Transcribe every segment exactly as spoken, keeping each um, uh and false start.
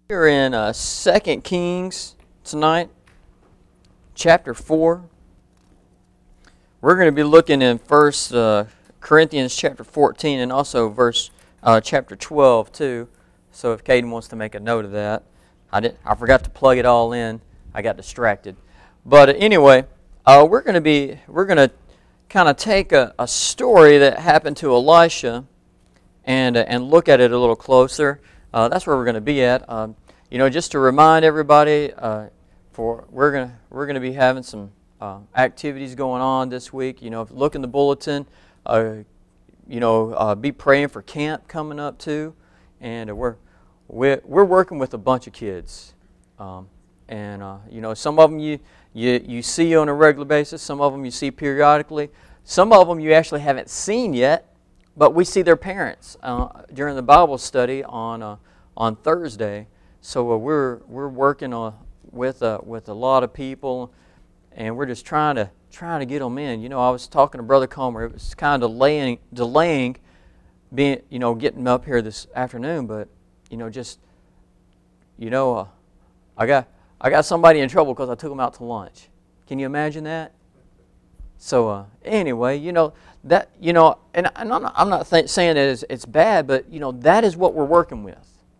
We're in uh, Second Kings tonight, chapter four. We're going to be looking in First uh, Corinthians chapter fourteen and also verse uh, chapter twelve too. So if Caden wants to make a note of that, I didn't. I forgot to plug it all in. I got distracted. But anyway, uh, we're going to be we're going to kind of take a, a story that happened to Elisha and uh, and look at it a little closer. Uh, that's where we're going to be at. Um, you know, just to remind everybody, uh, for we're going to we're going to be having some uh, activities going on this week. You know, if you look in the bulletin, uh, you know, uh, be praying for camp coming up too, and uh, we're we're we're working with a bunch of kids, um, and uh, you know, some of them you you you see on a regular basis, some of them you see periodically, some of them you actually haven't seen yet. But we see their parents uh, during the Bible study on uh, on Thursday. So uh, we're we're working uh, with uh, with a lot of people, and we're just trying to trying to get them in. You know, I was talking to Brother Comer. It was kind of delaying delaying being you know getting up here this afternoon. But you know, just you know, uh, I got I got somebody in trouble because I took them out to lunch. Can you imagine that? So uh, anyway, you know that you know, and, and I'm not, I'm not th- saying that it's, it's bad, but you know that is what we're working with.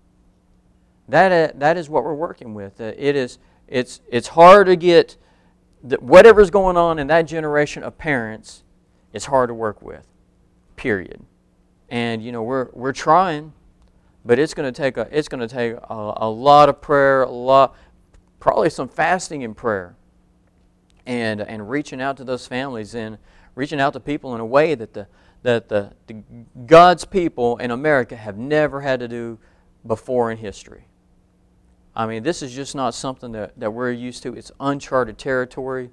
That uh, that is what we're working with. Uh, it is it's it's hard to get the, whatever's going on in that generation of parents. It's hard to work with, period. And you know we're we're trying, but it's going to take a it's going to take a, a lot of prayer, a lot, probably some fasting and prayer. And and reaching out to those families and reaching out to people in a way that the that the, the God's people in America have never had to do before in history. I mean, this is just not something that, that we're used to. It's uncharted territory.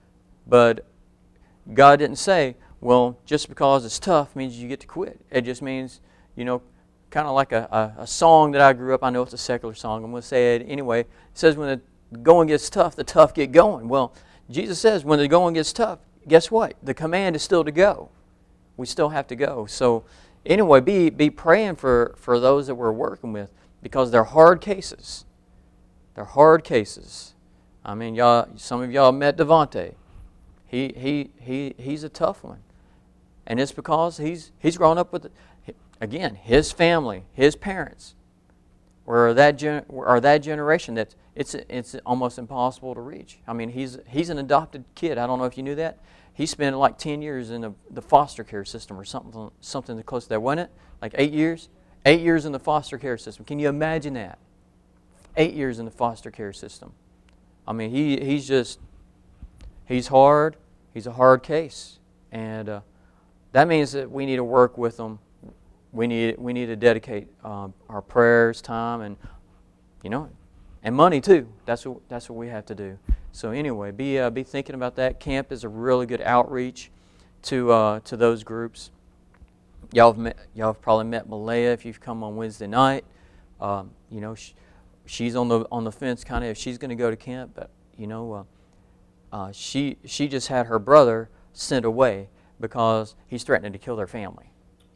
But God didn't say, well, just because it's tough means you get to quit. It just means, you know, kind of like a, a, a song that I grew up. I know it's a secular song. I'm going to say it anyway. It says when the going gets tough, the tough get going. Well, Jesus says when the going gets tough, guess what? The command is still to go. We still have to go. So anyway, be be praying for, for those that we're working with because they're hard cases. They're hard cases. I mean, y'all. Some of y'all met Devontae. He he he he's a tough one, and it's because he's he's grown up with again his family, his parents, were that gen, are that generation that. It's it's almost impossible to reach. I mean, he's he's an adopted kid. I don't know if you knew that. He spent like ten years in the, the foster care system or something something close to that, wasn't it? Like eight years? Eight years in the foster care system. Can you imagine that? Eight years in the foster care system. I mean, he he's just, he's hard. He's a hard case. And uh, that means that we need to work with them. We need, we need to dedicate um, our prayers, time, and, you know, and money too. That's what that's what we have to do. So anyway, be uh, be thinking about that. Camp is a really good outreach to uh, to those groups. Y'all have met, y'all have probably met Malaya if you've come on Wednesday night. Um, you know, she, she's on the on the fence kind of if she's going to go to camp. But you know, uh, uh, she she just had her brother sent away because he's threatening to kill their family.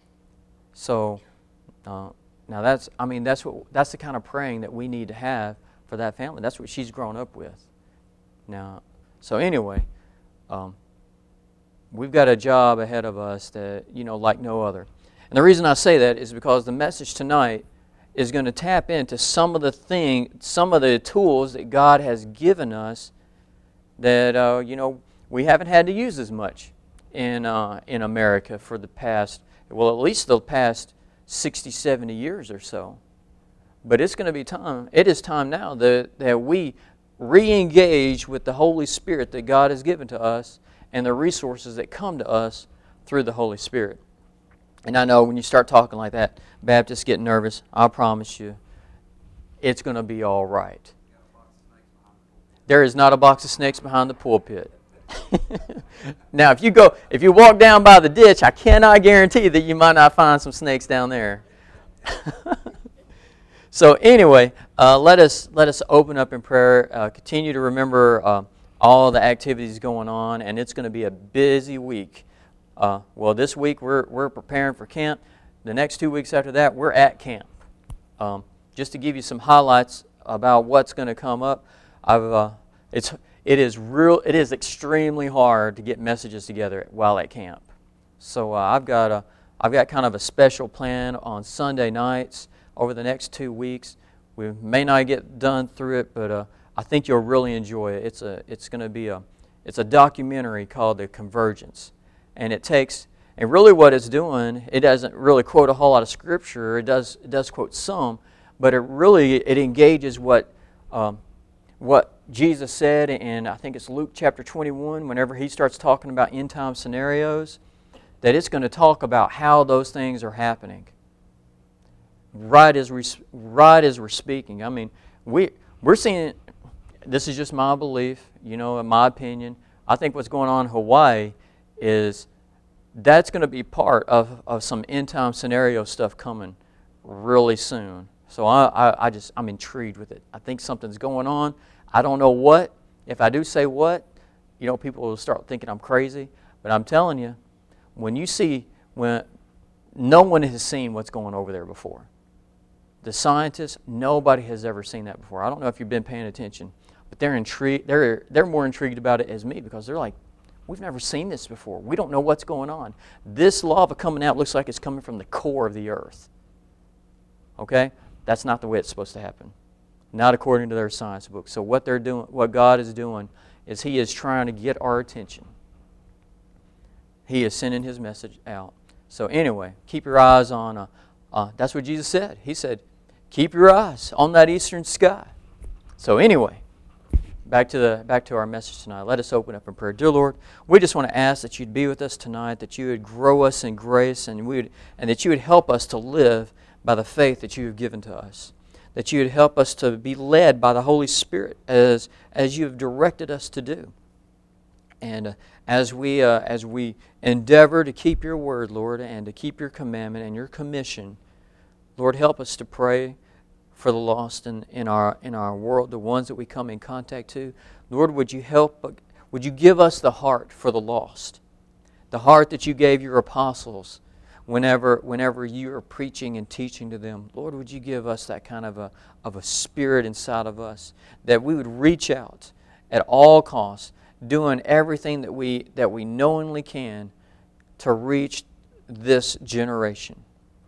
So uh, now that's I mean that's what that's the kind of praying that we need to have for that family. That's what she's grown up with. Now, so anyway, um, we've got a job ahead of us that, you know, like no other. And the reason I say that is because the message tonight is going to tap into some of the thing, some of the tools that God has given us that, uh, you know, we haven't had to use as much in uh, in America for the past, well, at least the past sixty, seventy years or so. But it's going to be time, it is time now that, that we re-engage with the Holy Spirit that God has given to us and the resources that come to us through the Holy Spirit. And I know when you start talking like that, Baptists get nervous. I promise you, it's going to be all right. There is not a box of snakes behind the pulpit. Now, if you go, if you walk down by the ditch, I cannot guarantee that you might not find some snakes down there. So anyway, uh, let us let us open up in prayer. Uh, continue to remember uh, all the activities going on, and it's going to be a busy week. Uh, well, this week we're we're preparing for camp. The next two weeks after that, we're at camp. Um, just to give you some highlights about what's going to come up, I've uh, it's it is real. It is extremely hard to get messages together while at camp. So uh, I've got a I've got kind of a special plan on Sunday nights over the next two weeks. We may not get done through it, but uh, I think you'll really enjoy it. It's a it's going to be a it's a documentary called The Convergence, and it takes and really what it's doing. It doesn't really quote a whole lot of scripture. It does it does quote some, but it really it engages what um, what Jesus said, and I think it's Luke chapter twenty-one. Whenever he starts talking about end time scenarios, that it's going to talk about how those things are happening. Right as we right as we're speaking. I mean, we we're seeing. This is just my belief, you know, in my opinion. I think what's going on in Hawaii is that's going to be part of, of some end time scenario stuff coming really soon. So I, I, I just I'm intrigued with it. I think something's going on. I don't know what. If I do say what, you know, people will start thinking I'm crazy. But I'm telling you, when you see when no one has seen what's going over there before. The scientists, nobody has ever seen that before. I don't know if you've been paying attention, but they're intrigued. They're they're more intrigued about it as me because they're like, we've never seen this before. We don't know what's going on. This lava coming out looks like it's coming from the core of the earth. Okay, that's not the way it's supposed to happen. Not according to their science book. So what they're doing, what God is doing, is He is trying to get our attention. He is sending His message out. So anyway, keep your eyes on. Uh, uh, that's what Jesus said. He said, keep your eyes on that eastern sky. So anyway, back to the back to our message tonight. Let us open up in prayer. Dear Lord, we just want to ask that You'd be with us tonight, that You would grow us in grace, and we would, and that You would help us to live by the faith that You have given to us. That You would help us to be led by the Holy Spirit as as You have directed us to do. And uh, as we uh, as we endeavor to keep Your word, Lord, and to keep Your commandment and Your commission, Lord, help us to pray for the lost in, in our in our world, the ones that we come in contact to. Lord, would You help? Would You give us the heart for the lost, the heart that You gave Your apostles whenever whenever You are preaching and teaching to them. Lord, would You give us that kind of a of a spirit inside of us, that we would reach out at all costs, doing everything that we that we knowingly can to reach this generation.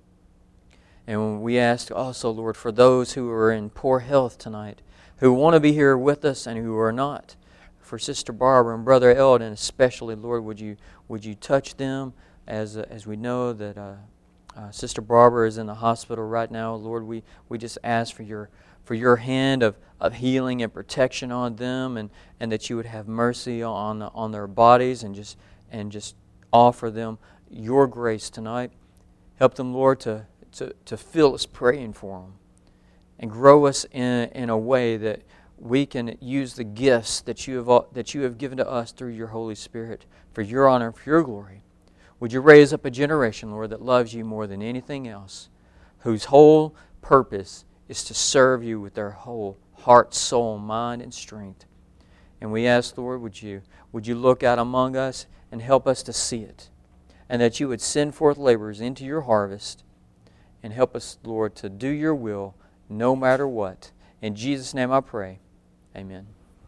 And we ask also, Lord, for those who are in poor health tonight, who want to be here with us and who are not. For Sister Barbara and Brother Eldon especially, Lord, would you would you touch them as uh, as we know that uh, uh, Sister Barbara is in the hospital right now. Lord, we, we just ask for your for your hand of, of healing and protection on them, and, and that You would have mercy on the, on their bodies and just and just offer them Your grace tonight. Help them, Lord, to To, to feel us praying for them, and grow us in, in a way that we can use the gifts that you have that you have given to us through Your Holy Spirit for Your honor and for Your glory. Would You raise up a generation, Lord, that loves You more than anything else, whose whole purpose is to serve You with their whole heart, soul, mind, and strength. And we ask, Lord, would You would You look out among us and help us to see it, and that You would send forth laborers into Your harvest. And help us, Lord, to do Your will no matter what. In Jesus' name I pray. Amen.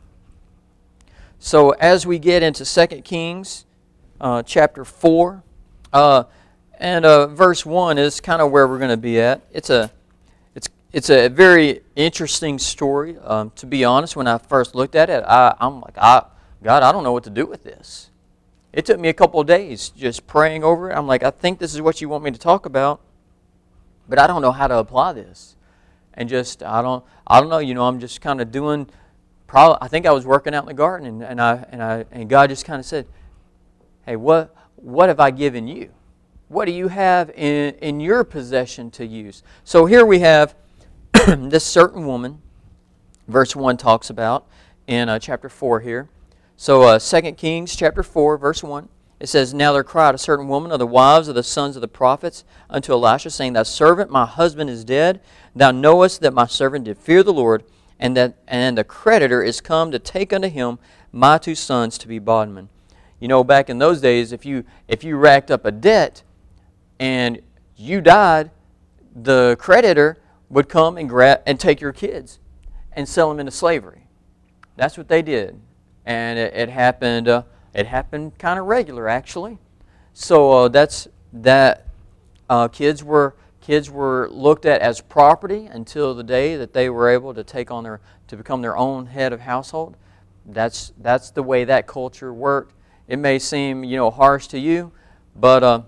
So as we get into Second Kings uh, chapter four, uh, and uh, verse one is kind of where we're going to be at. It's a it's it's a very interesting story. Um, to be honest, when I first looked at it, I, I'm like, I, God, I don't know what to do with this. It took me a couple of days just praying over it. I'm like, I think this is what You want me to talk about, but I don't know how to apply this. And just, I don't I don't know, you know, I'm just kind of doing, probably, I think I was working out in the garden, and, and I and I and God just kind of said, hey, what what have I given you? What do you have in, in your possession to use? So here we have this certain woman, verse one talks about in uh, chapter four here. So uh, Second Kings chapter four, verse one. It says, Now there cried a certain woman of the wives of the sons of the prophets unto Elisha, saying, Thy servant, my husband, is dead. Thou knowest that my servant did fear the Lord, and that and the creditor is come to take unto him my two sons to be bondmen. You know, back in those days, if you if you racked up a debt and you died, the creditor would come and grab and take your kids. and sell them into slavery. That's what they did. And it, it happened uh, it happened kind of regular, actually. So uh, that's that uh, kids were kids were looked at as property until the day that they were able to take on their to become their own head of household. That's that's the way that culture worked. It may seem, you know, harsh to you, but uh,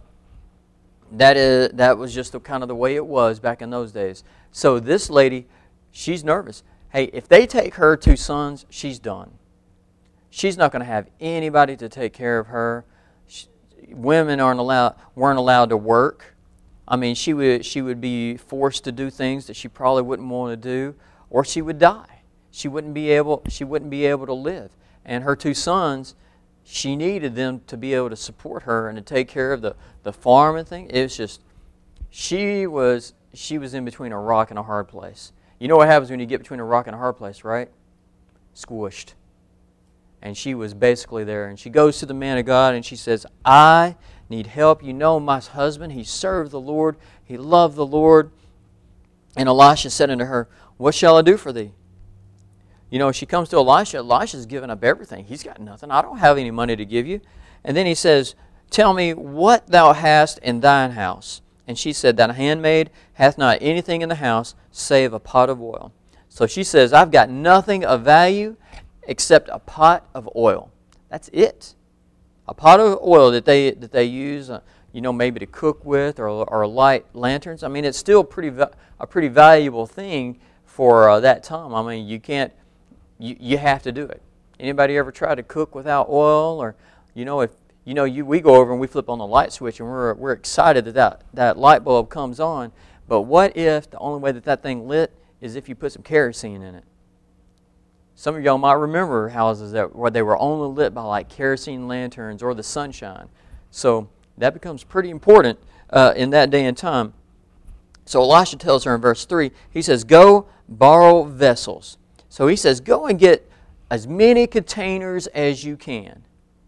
that is that was just the, kind of the way it was back in those days. So this lady, she's nervous. Hey, if they take her two sons, she's done. She's not going to have anybody to take care of her. She, women aren't allowed weren't allowed to work. I mean, she would she would be forced to do things that she probably wouldn't want to do, or she would die. She wouldn't be able she wouldn't be able to live. And her two sons, she needed them to be able to support her and to take care of the, the farm and thing. It was just she was she was in between a rock and a hard place. You know what happens when you get between a rock and a hard place, right? Squished. And she was basically there. And she goes to the man of God and she says, I need help. You know my husband, he served the Lord. He loved the Lord. And Elisha said unto her, what shall I do for thee? You know, she comes to Elisha. Elisha's given up everything. He's got nothing. I don't have any money to give you. And then he says, tell me what thou hast in thine house. And she said, thine handmaid hath not anything in the house save a pot of oil. So she says, I've got nothing of value except a pot of oil. That's it. A pot of oil that they that they use, uh, you know, maybe to cook with or or light lanterns. I mean, it's still pretty a pretty valuable thing for uh, that time. I mean, you can't, you you have to do it. Anybody ever try to cook without oil, or you know, if you know, you we go over and we flip on the light switch and we're we're excited that that, that light bulb comes on. But what if the only way that that thing lit is if you put some kerosene in it? Some of y'all might remember houses that where they were only lit by like kerosene lanterns or the sunshine. So that becomes pretty important uh, in that day and time. So Elisha tells her in verse three, he says, go borrow vessels. So he says, go and get as many containers as you can.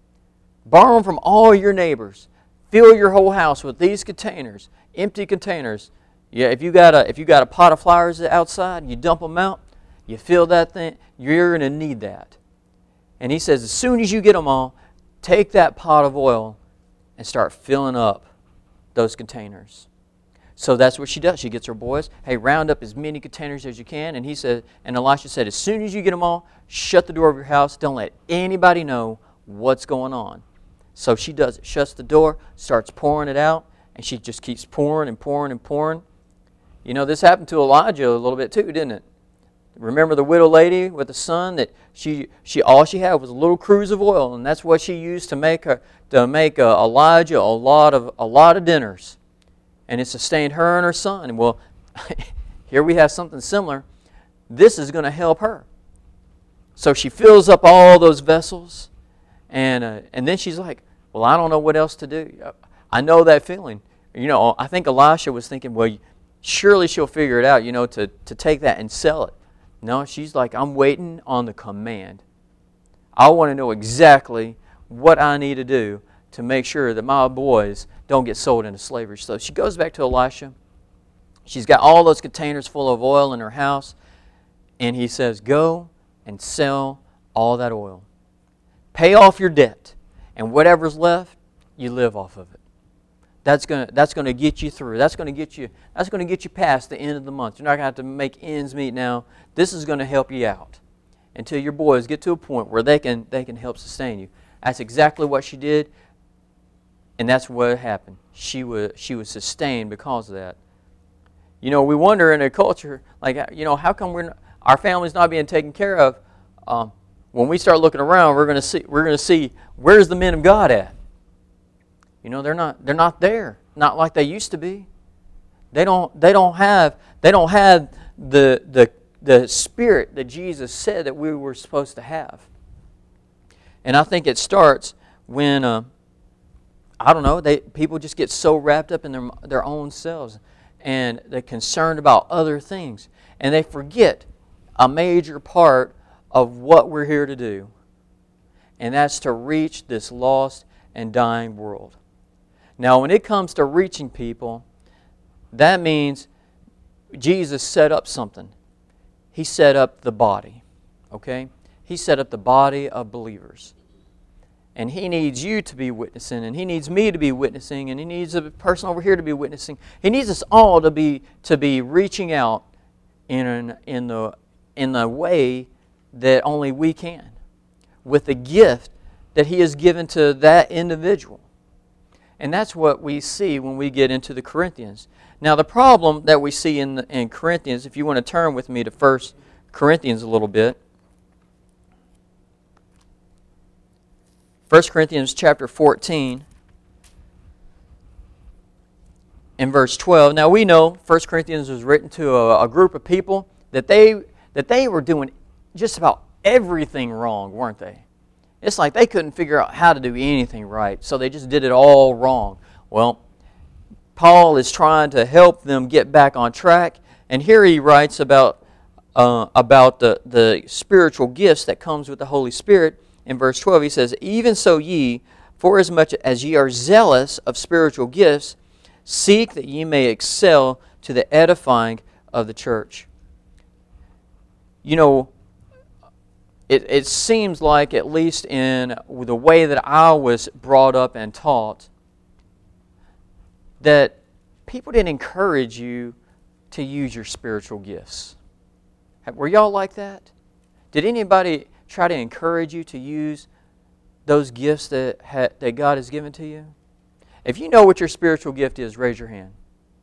Borrow them from all your neighbors. Fill your whole house with these containers, empty containers. Yeah, if you got a if you got a pot of flowers outside, you dump them out. You fill that thing, you're going to need that. And he says, as soon as you get them all, take that pot of oil and start filling up those containers. So that's what she does. She gets her boys, hey, round up as many containers as you can. And he said, and Elisha said, as soon as you get them all, shut the door of your house. Don't let anybody know what's going on. So she does it. Shuts the door, starts pouring it out, and she just keeps pouring and pouring and pouring. You know, this happened to Elijah a little bit too, didn't it? Remember the widow lady with the son that she she all she had was a little cruse of oil, and that's what she used to make her to make uh, Elijah a lot of a lot of dinners, and it sustained her and her son. Well, here we have something similar. This is going to help her. So she fills up all those vessels, and uh, and then she's like, "Well, I don't know what else to do. I know that feeling." You know, I think Elisha was thinking, "Well, surely she'll figure it out. You know, to to take that and sell it." No, she's like, I'm waiting on the command. I want to know exactly what I need to do to make sure that my boys don't get sold into slavery. So she goes back to Elisha. She's got all those containers full of oil in her house. And he says, go and sell all that oil. Pay off your debt. And whatever's left, you live off of it. That's going to that's going to get you through. That's going to get you that's going to get you past the end of the month. You're not going to have to make ends meet now. This is going to help you out until your boys get to a point where they can they can help sustain you. That's exactly what she did, and that's what happened. She was she was sustained because of that. You know, we wonder in a culture like, you know, how come we're not, our family's not being taken care of? Um, when we start looking around, we're going to see we're going to see where's the men of God at. You know, they're not they're not there, not like they used to be. They don't they don't have they don't have the the the spirit that Jesus said that we were supposed to have. And I think it starts when uh, I don't know, they people just get so wrapped up in their their own selves, and they're concerned about other things, and they forget a major part of what we're here to do. And that's to reach this lost and dying world. Now, when it comes to reaching people, that means Jesus set up something. He set up the body, okay? He set up the body of believers. And He needs you to be witnessing, and He needs me to be witnessing, and He needs a person over here to be witnessing. He needs us all to be to be reaching out in an, in the in the way that only we can, with the gift that He has given to that individual. And that's what we see when we get into the Corinthians. Now, the problem that we see in the, in Corinthians, if you want to turn with me to First Corinthians a little bit. First Corinthians chapter fourteen and verse twelve. Now we know First Corinthians was written to a, a group of people that they that they were doing just about everything wrong, weren't they? It's like they couldn't figure out how to do anything right, so they just did it all wrong. Well, Paul is trying to help them get back on track, and here he writes about uh, about the, the spiritual gifts that comes with the Holy Spirit. In verse twelve, he says, "Even so ye, forasmuch as ye are zealous of spiritual gifts, seek that ye may excel to the edifying of the church." You know, it, it seems like, at least in the way that I was brought up and taught, that people didn't encourage you to use your spiritual gifts. Were y'all like that? Did anybody try to encourage you to use those gifts that ha- that God has given to you? If you know what your spiritual gift is, raise your hand.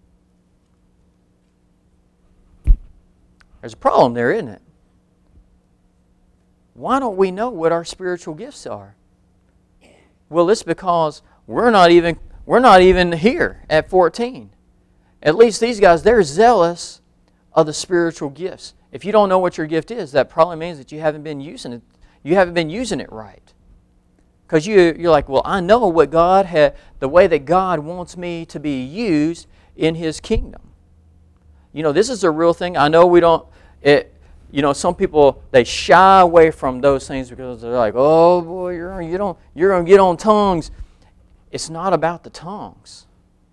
There's a problem there, isn't it? Why don't we know what our spiritual gifts are? Well, it's because we're not even we're not even here at fourteen. At least these guys, they're zealous of the spiritual gifts. If you don't know what your gift is, that probably means that you haven't been using it. You haven't been using it right. Because you, you're like, well, I know what God had, the way that God wants me to be used in His kingdom. You know, this is a real thing. I know we don't, it, you know, some people, they shy away from those things because they're like, oh boy, you're, you don't, you're going to get on tongues. It's not about the tongues.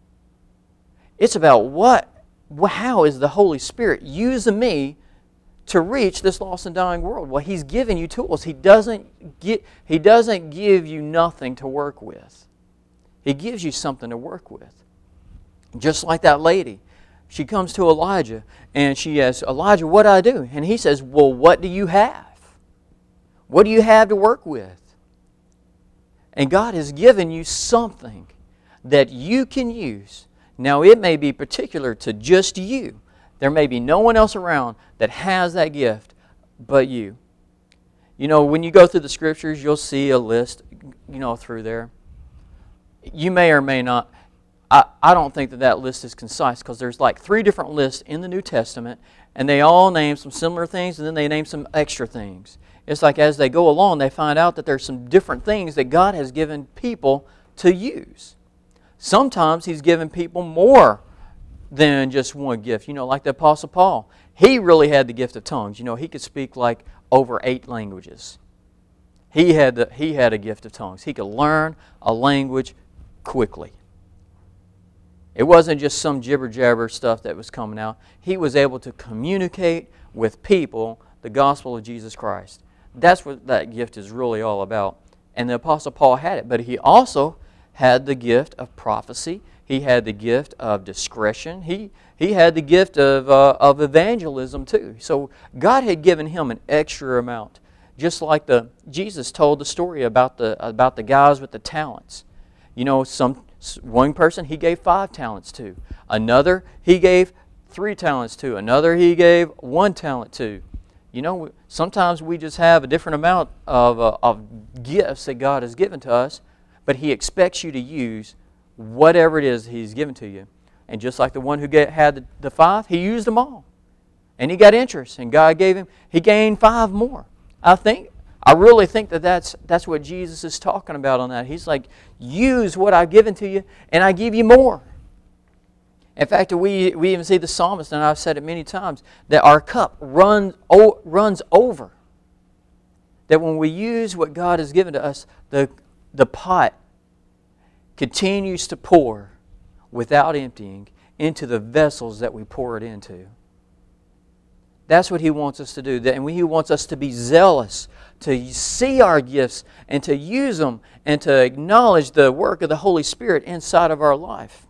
It's about what, how is the Holy Spirit using me to reach this lost and dying world? Well, He's given you tools. He doesn't get, He doesn't give you nothing to work with. He gives you something to work with. Just like that lady. She comes to Elijah and she asks, Elijah, what do I do? And he says, well, what do you have? What do you have to work with? And God has given you something that you can use. Now, it may be particular to just you. There may be no one else around that has that gift but you. You know, when you go through the Scriptures, you'll see a list, you know, through there. You may or may not. I, I don't think that that list is concise because there's like three different lists in the New Testament, and they all name some similar things, and then they name some extra things. It's like as they go along, they find out that there's some different things that God has given people to use. Sometimes He's given people more than just one gift. You know, like the Apostle Paul. He really had the gift of tongues. You know, he could speak like over eight languages. He had the, he had a gift of tongues. He could learn a language quickly. It wasn't just some jibber-jabber stuff that was coming out. He was able to communicate with people the gospel of Jesus Christ. That's what that gift is really all about. And the Apostle Paul had it. But he also had the gift of prophecy. He had the gift of discretion. He he had the gift of uh, of evangelism too. So God had given him an extra amount. Just like the Jesus told the story about the about the guys with the talents. You know, some one person He gave five talents to. Another He gave three talents to. Another He gave one talent to. You know, sometimes we just have a different amount of uh, of gifts that God has given to us, but He expects you to use whatever it is He's given to you. And just like the one who get, had the, the five, he used them all. And he got interest, and God gave him, he gained five more. I think, I really think that that's, that's what Jesus is talking about on that. He's like, use what I've given to you, and I give you more. In fact, we, we even see the psalmist, and I've said it many times, that our cup runs, o- runs over. That when we use what God has given to us, the, the pot continues to pour without emptying into the vessels that we pour it into. That's what He wants us to do. And He wants us to be zealous, to see our gifts and to use them and to acknowledge the work of the Holy Spirit inside of our life.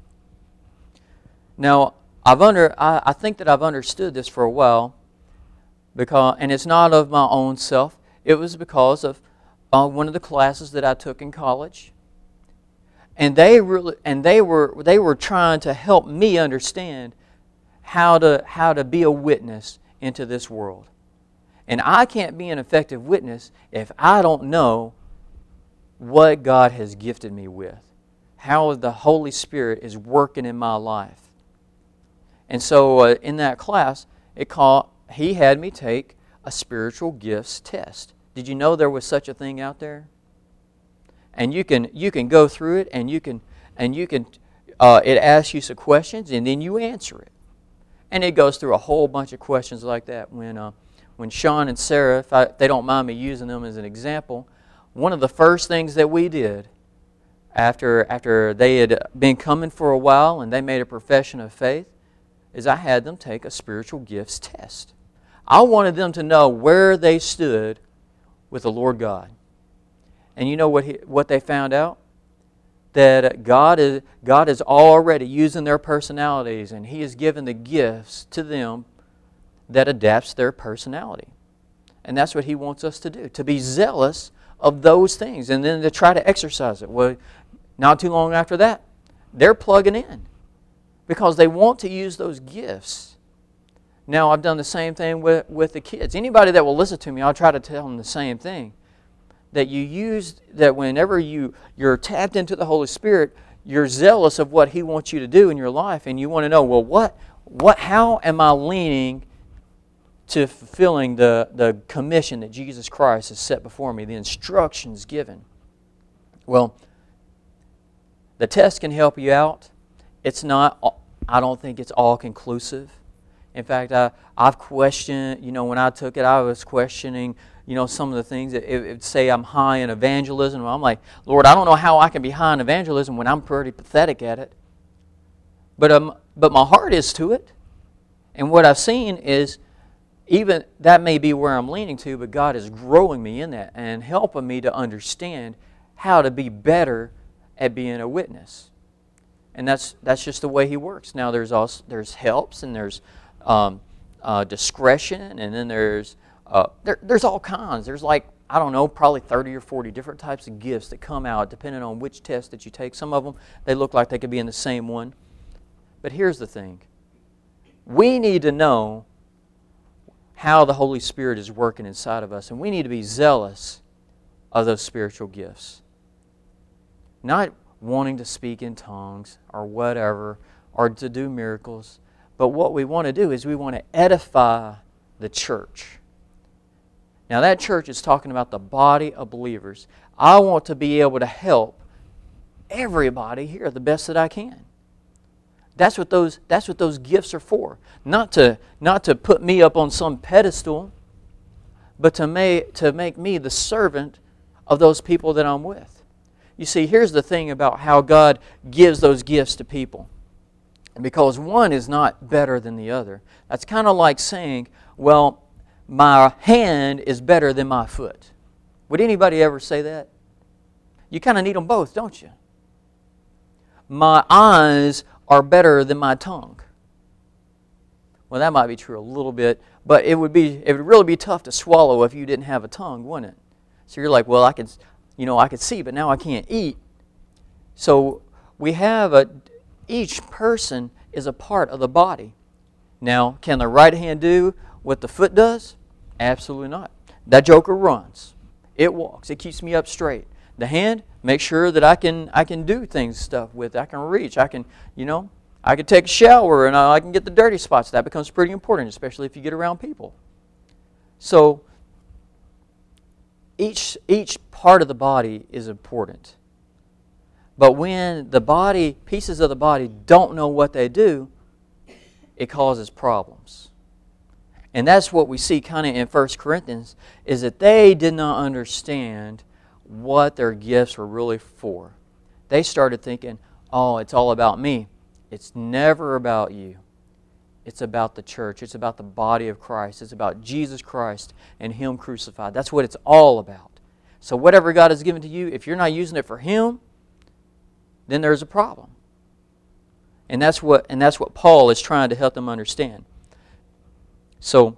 Now, I've under I, I think that I've understood this for a while, because and it's not of my own self. It was because of uh, one of the classes that I took in college, and they really and they were they were trying to help me understand how to how to be a witness into this world. And I can't be an effective witness if I don't know what God has gifted me with, how the Holy Spirit is working in my life. And so uh, in that class, it called, he had me take a spiritual gifts test. Did you know there was such a thing out there? And you can you can go through it, and you can and you can uh, it asks you some questions, and then you answer it. And it goes through a whole bunch of questions like that. When uh, when Sean and Sarah, if I, they don't mind me using them as an example, one of the first things that we did after after they had been coming for a while and they made a profession of faith, is I had them take a spiritual gifts test. I wanted them to know where they stood with the Lord God. And you know what he, what they found out? That God is God is already using their personalities, and He has given the gifts to them that adapts their personality. And that's what He wants us to do, to be zealous of those things, and then to try to exercise it. Well, not too long after that, they're plugging in, because they want to use those gifts. Now, I've done the same thing with, with the kids. Anybody that will listen to me, I'll try to tell them the same thing. That you use, that whenever you, you're tapped into the Holy Spirit, you're zealous of what He wants you to do in your life, and you want to know, well, what, what, how am I leaning to fulfilling the, the commission that Jesus Christ has set before me, the instructions given? Well, the test can help you out. It's not, I don't think it's all conclusive. In fact, I, I've questioned, you know, when I took it, I was questioning, you know, some of the things that it would say I'm high in evangelism. I'm like, Lord, I don't know how I can be high in evangelism when I'm pretty pathetic at it. But um, but my heart is to it. And what I've seen is, even that may be where I'm leaning to, but God is growing me in that and helping me to understand how to be better at being a witness. And that's that's just the way He works. Now there's also there's helps, and there's um, uh, discretion, and then there's uh, there, there's all kinds. There's like, I don't know, probably thirty or forty different types of gifts that come out depending on which test that you take. Some of them, they look like they could be in the same one. But here's the thing. We need to know how the Holy Spirit is working inside of us, and we need to be zealous of those spiritual gifts. Not wanting to speak in tongues or whatever, or to do miracles. But what we want to do is we want to edify the church. Now that church is talking about the body of believers. I want to be able to help everybody here the best that I can. That's what those that's what those gifts are for. Not to not to put me up on some pedestal, but to make to make me the servant of those people that I'm with. You see, here's the thing about how God gives those gifts to people. Because one is not better than the other. That's kind of like saying, well, my hand is better than my foot. Would anybody ever say that? You kind of need them both, don't you? My eyes are better than my tongue. Well, that might be true a little bit, but it would be it would really be tough to swallow if you didn't have a tongue, wouldn't it? So you're like, well, I could, you know, I could see, but now I can't eat. So we have a each person is a part of the body. Now, can the right hand do what the foot does? Absolutely not. That joker runs. It walks. It keeps me up straight. The hand makes sure that I can I can do things stuff with. I can reach. I can, you know, I can take a shower and I can get the dirty spots. That becomes pretty important, especially if you get around people. So each each part of the body is important. But when the body, pieces of the body don't know what they do, it causes problems. And that's what we see kind of in First Corinthians, is that they did not understand what their gifts were really for. They started thinking, oh, it's all about me. It's never about you. It's about the church. It's about the body of Christ. It's about Jesus Christ and Him crucified. That's what it's all about. So whatever God has given to you, if you're not using it for Him, then there's a problem. And that's what and that's what Paul is trying to help them understand. So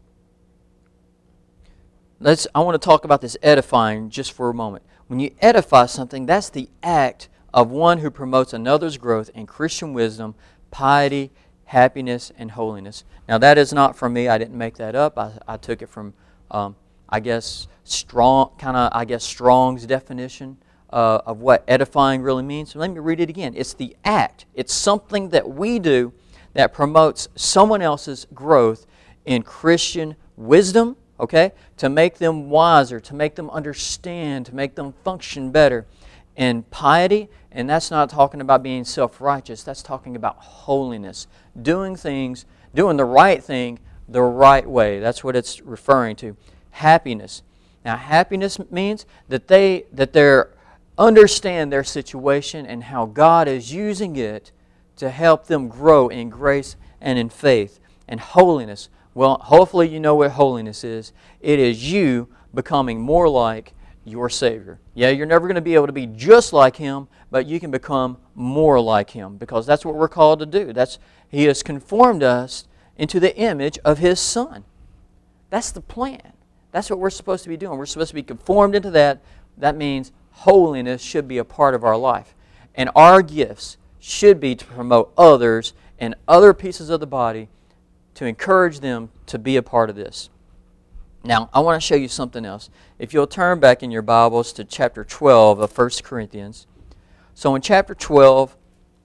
let's I want to talk about this edifying just for a moment. When you edify something, that's the act of one who promotes another's growth in Christian wisdom, piety, happiness, and holiness. Now that is not from me. I didn't make that up. I, I took it from, um, I guess, strong kind of I guess Strong's definition uh, of what edifying really means. So let me read it again. It's the act. It's something that we do that promotes someone else's growth in Christian wisdom. Okay, to make them wiser, to make them understand, to make them function better. And piety, and that's not talking about being self-righteous, that's talking about holiness. Doing things, doing the right thing the right way. That's what it's referring to. Happiness. Now happiness means that they that they understand their situation and how God is using it to help them grow in grace and in faith. And holiness. Well, hopefully you know what holiness is. It is you becoming more like your Savior. Yeah, you're never going to be able to be just like Him, but you can become more like Him because that's what we're called to do. That's He has conformed us into the image of His Son. That's the plan. That's what we're supposed to be doing. We're supposed to be conformed into that. That means holiness should be a part of our life. And our gifts should be to promote others and other pieces of the body to encourage them to be a part of this. Now, I want to show you something else. If you'll turn back in your Bibles to chapter twelve of First Corinthians. So in chapter twelve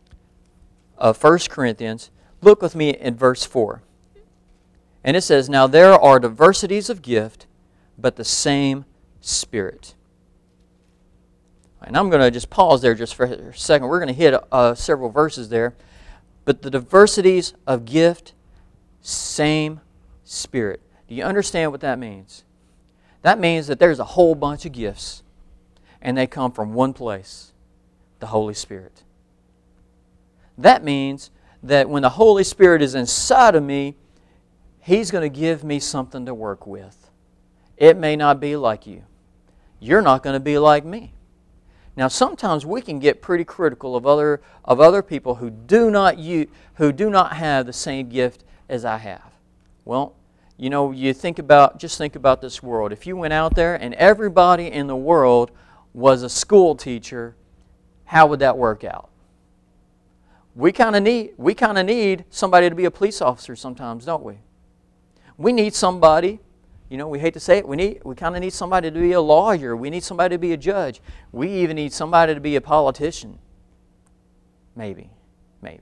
of First Corinthians, look with me in verse four. And it says, "Now there are diversities of gift, but the same Spirit." And I'm going to just pause there just for a second. We're going to hit uh, several verses there. But the diversities of gift, same Spirit. Do you understand what that means? That means that there's a whole bunch of gifts, and they come from one place, the Holy Spirit. That means that when the Holy Spirit is inside of me, He's going to give me something to work with. It may not be like you. You're not going to be like me. Now, sometimes we can get pretty critical of other of other people who do not you who do not have the same gift as I have. Well, you know, you think about just think about this world. If you went out there and everybody in the world was a school teacher, how would that work out? We kind of need we kind of need somebody to be a police officer sometimes, don't we? We need somebody. You know, we hate to say it, we need we kind of need somebody to be a lawyer. We need somebody to be a judge. We even need somebody to be a politician. Maybe. Maybe.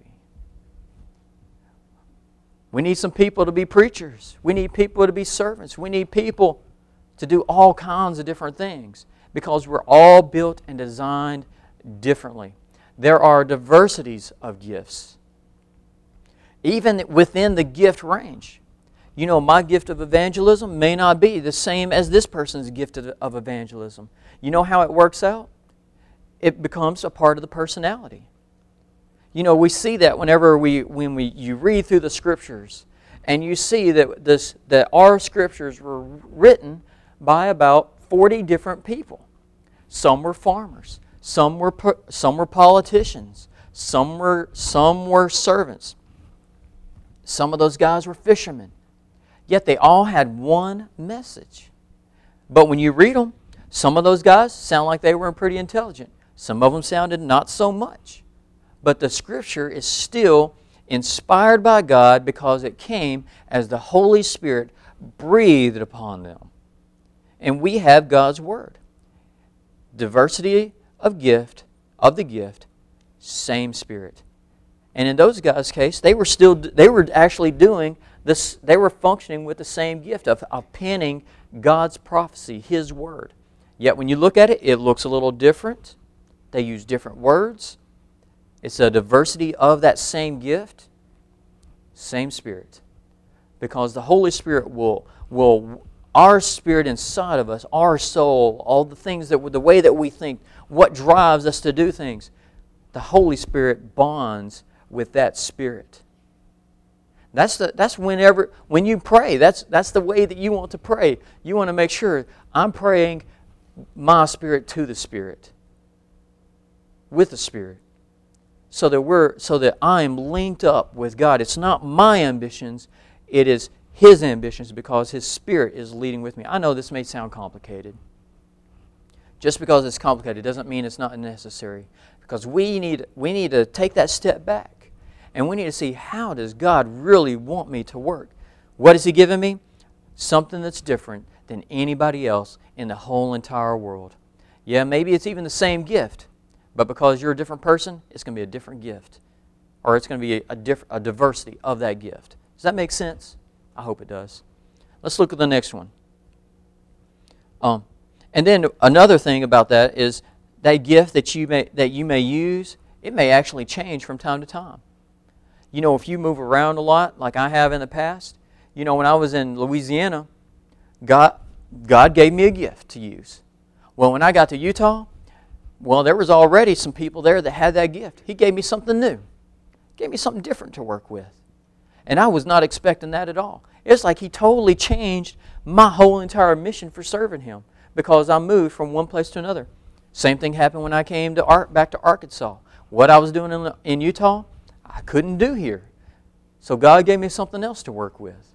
We need some people to be preachers. We need people to be servants. We need people to do all kinds of different things because we're all built and designed differently. There are diversities of gifts, even within the gift range. You know, my gift of evangelism may not be the same as this person's gift of evangelism. You know how it works out? It becomes a part of the personality. You know, we see that whenever we when we you read through the Scriptures, and you see that this that our Scriptures were written by about forty different people. Some were farmers, some were some were politicians, some were some were servants. Some of those guys were fishermen. Yet they all had one message. But when you read them, some of those guys sound like they were pretty intelligent. Some of them sounded not so much. But the Scripture is still inspired by God because it came as the Holy Spirit breathed upon them. And we have God's Word. Diversity of gift, of the gift, same Spirit. And in those guys' case, they were still they were actually doing this, they were functioning with the same gift of, of penning God's prophecy, His Word. Yet when you look at it, it looks a little different. They use different words. It's a diversity of that same gift, same Spirit. Because the Holy Spirit will, will our spirit inside of us, our soul, all the things that, the way that we think, what drives us to do things, the Holy Spirit bonds with that Spirit. That's the that's whenever when you pray, that's that's the way that you want to pray. You want to make sure I'm praying my spirit to the Spirit. With the Spirit. So that we're so that I'm linked up with God. It's not my ambitions, it is His ambitions because His Spirit is leading with me. I know this may sound complicated. Just because it's complicated doesn't mean it's not necessary. Because we need we need to take that step back. And we need to see, how does God really want me to work? What has He given me? Something that's different than anybody else in the whole entire world. Yeah, maybe it's even the same gift, but because you're a different person, it's going to be a different gift. Or it's going to be a, diff- a diversity of that gift. Does that make sense? I hope it does. Let's look at the next one. Um, and then another thing about that is that gift that you may that you may use, it may actually change from time to time. You know, if you move around a lot, like I have in the past, you know, when I was in Louisiana, God, God gave me a gift to use. Well, when I got to Utah, well, there was already some people there that had that gift. He gave me something new. Gave me something different to work with. And I was not expecting that at all. It's like He totally changed my whole entire mission for serving Him because I moved from one place to another. Same thing happened when I came to Ar- back to Arkansas. What I was doing in, in Utah, I couldn't do here. So God gave me something else to work with.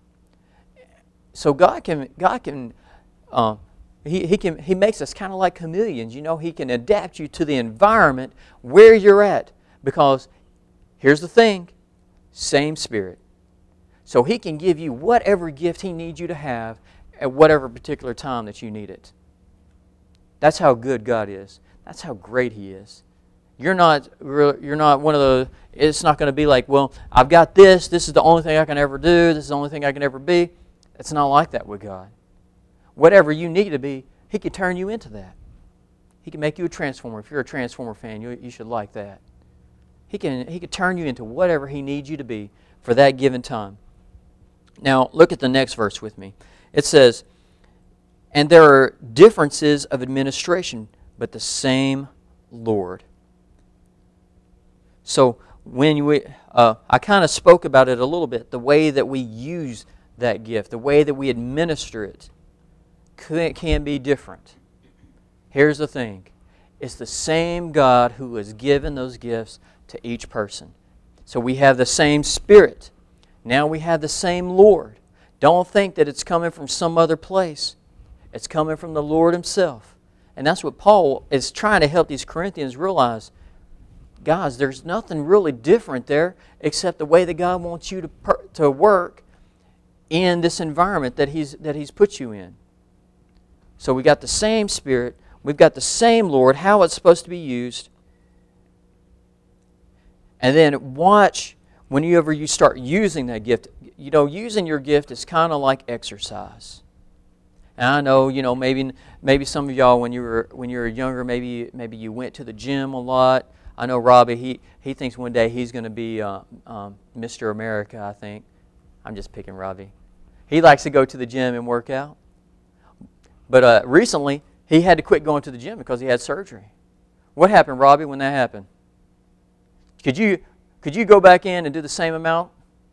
So God can, God can, uh, he, he can, He makes us kind of like chameleons. You know, He can adapt you to the environment where you're at. Because here's the thing, same Spirit. So He can give you whatever gift He needs you to have at whatever particular time that you need it. That's how good God is. That's how great He is. You're not, you're not one of the, it's not going to be like, well, I've got this, this is the only thing I can ever do, this is the only thing I can ever be. It's not like that with God. Whatever you need to be, He can turn you into that. He can make you a transformer. If you're a Transformer fan, you, you should like that. He can, he can turn you into whatever He needs you to be for that given time. Now, look at the next verse with me. It says, and there are differences of administration, but the same Lord. So when we, uh, I kind of spoke about it a little bit, the way that we use that gift, the way that we administer it can, can be different. Here's the thing. It's the same God who has given those gifts to each person. So we have the same Spirit. Now we have the same Lord. Don't think that it's coming from some other place. It's coming from the Lord Himself. And that's what Paul is trying to help these Corinthians realize. Guys, there's nothing really different there except the way that God wants you to per- to work in this environment that He's that He's put you in. So we got the same Spirit, we've got the same Lord, how it's supposed to be used. And then watch whenever you start using that gift. You know, using your gift is kind of like exercise. And I know, you know, maybe maybe some of y'all when you were when you were younger, maybe maybe you went to the gym a lot. I know Robbie, he, he thinks one day he's going to be uh, um, Mister America, I think. I'm just picking Robbie. He likes to go to the gym and work out. But uh, recently, he had to quit going to the gym because he had surgery. What happened, Robbie, when that happened? Could you could you go back in and do the same amount?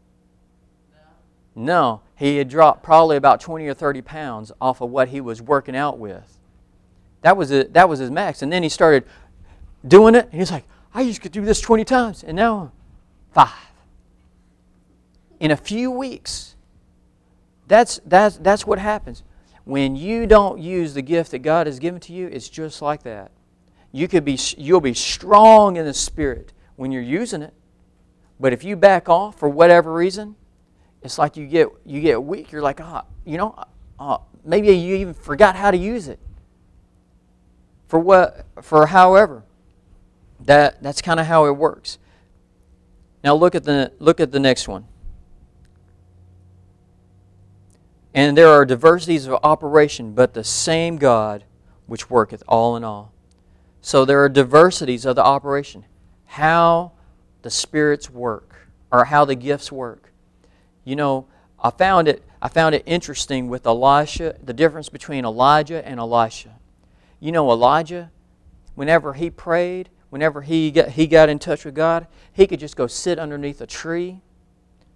No. No. He had dropped probably about twenty or thirty pounds off of what he was working out with. That was a, that was his max. And then he started doing it, and he's like, I used to do this twenty times, and now five. In a few weeks. That's that's that's what happens. When you don't use the gift that God has given to you, it's just like that. You could be you'll be strong in the Spirit when you're using it. But if you back off for whatever reason, it's like you get you get weak. You're like, ah, oh, you know, uh, maybe you even forgot how to use it. For what for however. That that's kind of how it works. Now look at the look at the next one. And there are diversities of operation, but the same God which worketh all in all. So there are diversities of the operation. How the spirits work, or how the gifts work. You know, I found it I found it interesting with Elisha, the difference between Elijah and Elisha. You know, Elijah, whenever he prayed, whenever he got, he got in touch with God, he could just go sit underneath a tree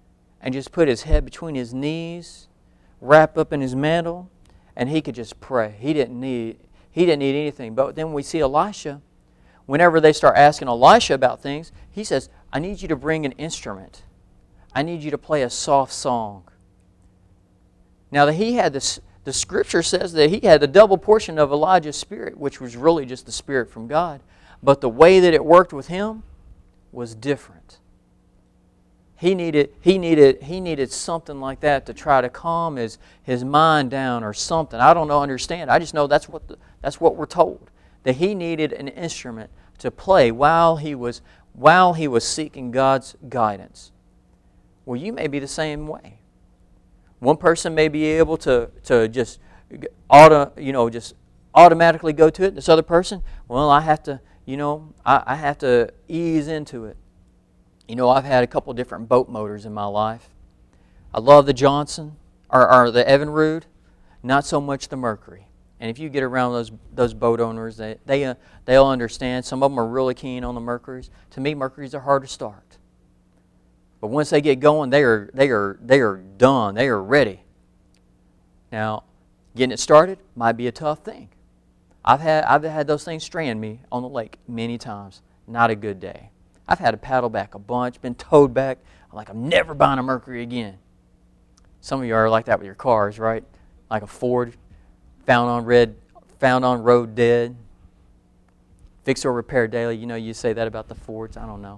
and just put his head between his knees, wrap up in his mantle, and he could just pray. He didn't need he didn't need anything. But then we see Elisha, whenever they start asking Elisha about things, he says, I need you to bring an instrument. I need you to play a soft song. Now that he had this, the scripture says that he had the double portion of Elijah's spirit, which was really just the spirit from God. But the way that it worked with him was different. He needed, he needed, he needed something like that to try to calm his, his mind down or something. I don't know, understand. I just know that's what the, that's what we're told. That he needed an instrument to play while he was while he was seeking God's guidance. Well, you may be the same way. One person may be able to, to just auto, you know, just automatically go to it. This other person, well, I have to, you know, I, I have to ease into it. You know, I've had a couple different boat motors in my life. I love the Johnson, or, or the Evinrude, not so much the Mercury. And if you get around those those boat owners, they, they, uh, they'll understand. Some of them are really keen on the Mercuries. To me, Mercuries are hard to start. But once they get going, they are, they are, they are done. They are ready. Now, getting it started might be a tough thing. I've had, I've had those things strand me on the lake many times. Not a good day. I've had to paddle back a bunch, been towed back. I'm like, I'm never buying a Mercury again. Some of you are like that with your cars, right? Like a Ford, found on red, found on road dead. Fix or repair daily. You know, you say that about the Fords. I don't know.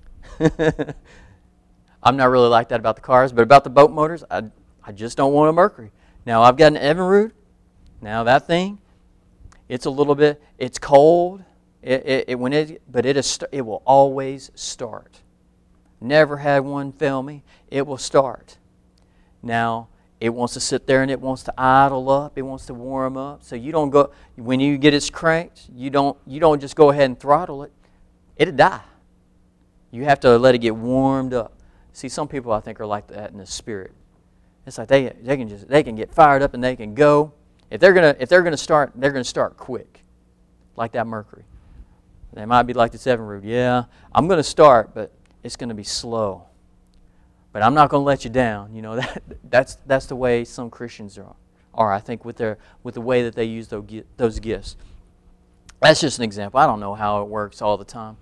I'm not really like that about the cars, but about the boat motors, I, I just don't want a Mercury. Now, I've got an Evinrude. Now, that thing, it's a little bit, it's cold. It, it, it when it, but it is, it will always start. Never had one fail me. It will start. Now, it wants to sit there and it wants to idle up. It wants to warm up. So you don't go, when you get it cranked, you don't, you don't just go ahead and throttle it. It'll die. You have to let it get warmed up. See, some people I think are like that in the spirit. It's like they they can just they can get fired up and they can go. If they're gonna if they're gonna start, they're gonna start quick, like that Mercury. They might be like this Evinrude. Yeah, I'm gonna start, but it's gonna be slow. But I'm not gonna let you down. You know that that's that's the way some Christians are. Are I think with their with the way that they use those those gifts. That's just an example. I don't know how it works all the time.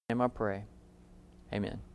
name I pray. Amen.